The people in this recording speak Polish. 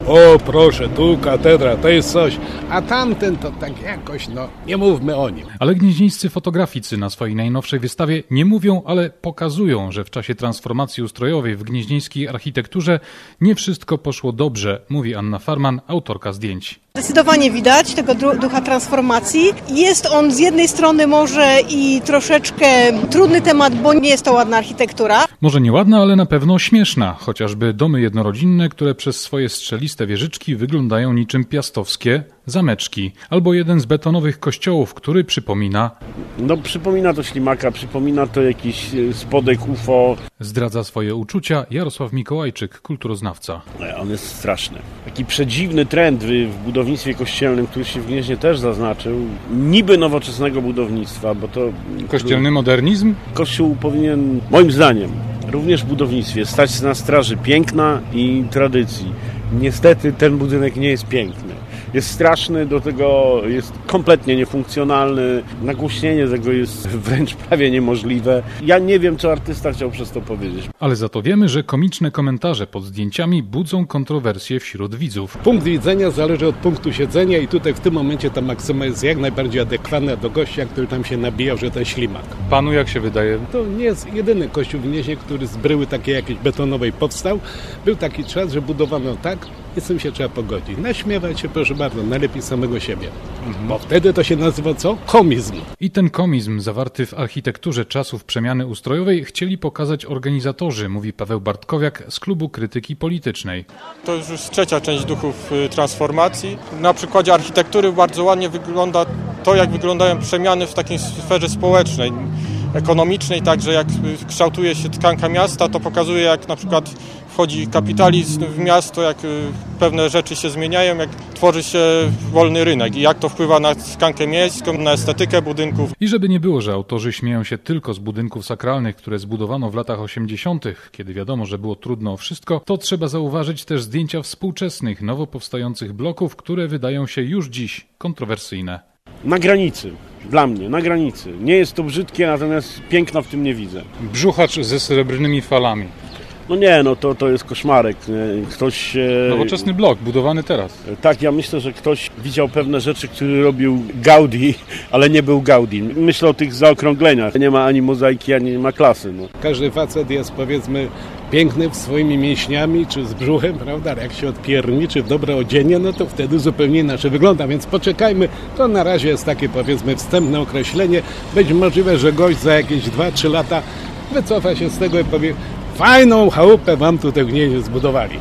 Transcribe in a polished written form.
O proszę, tu katedra, to jest coś, a tamten to tak jakoś, nie mówmy o nim. Ale gnieźnieńscy fotograficy na swojej najnowszej wystawie nie mówią, ale pokazują, że w czasie transformacji ustrojowej w gnieźnieńskiej architekturze nie wszystko poszło dobrze, mówi Anna Farman, autorka zdjęć. Zdecydowanie widać tego ducha transformacji. Jest on z jednej strony może i troszeczkę trudny temat, bo nie jest to ładna architektura. Może nie ładna, ale na pewno śmieszna. Chociażby domy jednorodzinne, które przez swoje strzeliste wieżyczki wyglądają niczym piastowskie zameczki. Albo jeden z betonowych kościołów, który przypomina... Przypomina to ślimaka, przypomina to jakiś spodek UFO. Zdradza swoje uczucia Jarosław Mikołajczyk, kulturoznawca. On jest straszny. Taki przedziwny trend w budownictwie kościelnym, który się w Gnieźnie też zaznaczył. Niby nowoczesnego budownictwa, bo to... Kościelny modernizm? Kościół powinien, moim zdaniem, również w budownictwie stać na straży piękna i tradycji. Niestety ten budynek nie jest piękny. Jest straszny, do tego jest kompletnie niefunkcjonalny. Nagłośnienie tego jest wręcz prawie niemożliwe. Ja nie wiem, co artysta chciał przez to powiedzieć. Ale za to wiemy, że komiczne komentarze pod zdjęciami budzą kontrowersje wśród widzów. Punkt widzenia zależy od punktu siedzenia i tutaj w tym momencie ta maksyma jest jak najbardziej adekwatna do gościa, który tam się nabijał, że ten ślimak. Panu jak się wydaje? To nie jest jedyny kościół w Gnieźnie, który z bryły takiej jakiejś betonowej powstał. Był taki czas, że budowano tak, i z tym się trzeba pogodzić. Naśmiewać się, proszę bardzo, najlepiej samego siebie. Bo wtedy to się nazywa co? Komizm. I ten komizm zawarty w architekturze czasów przemiany ustrojowej chcieli pokazać organizatorzy, mówi Paweł Bartkowiak z Klubu Krytyki Politycznej. To już trzecia część duchów transformacji. Na przykładzie architektury bardzo ładnie wygląda to, jak wyglądają przemiany w takiej sferze społecznej, ekonomicznej, także jak kształtuje się tkanka miasta, to pokazuje, jak na przykład wchodzi kapitalizm w miasto, jak pewne rzeczy się zmieniają, jak tworzy się wolny rynek i jak to wpływa na tkankę miejską, na estetykę budynków. I żeby nie było, że autorzy śmieją się tylko z budynków sakralnych, które zbudowano w latach 80., kiedy wiadomo, że było trudno o wszystko, to trzeba zauważyć też zdjęcia współczesnych, nowo powstających bloków, które wydają się już dziś kontrowersyjne. Na granicy. Dla mnie, na granicy. Nie jest to brzydkie, natomiast piękna w tym nie widzę. Brzuchacz ze srebrnymi falami. To jest koszmarek. Ktoś... Nowoczesny blok, budowany teraz. Tak, ja myślę, że ktoś widział pewne rzeczy, które robił Gaudi, ale nie był Gaudi. Myślę o tych zaokrągleniach. Nie ma ani mozaiki, ani nie ma klasy. Każdy facet jest, powiedzmy, piękny swoimi mięśniami, czy z brzuchem, prawda? Ale jak się odpierni, czy w dobre odzienie, to wtedy zupełnie inaczej wygląda. Więc poczekajmy, to na razie jest takie, powiedzmy, wstępne określenie. Być możliwe, że gość za jakieś 2-3 lata wycofa się z tego i powie: fajną chałupę wam tutaj w Gnieźnie zbudowali.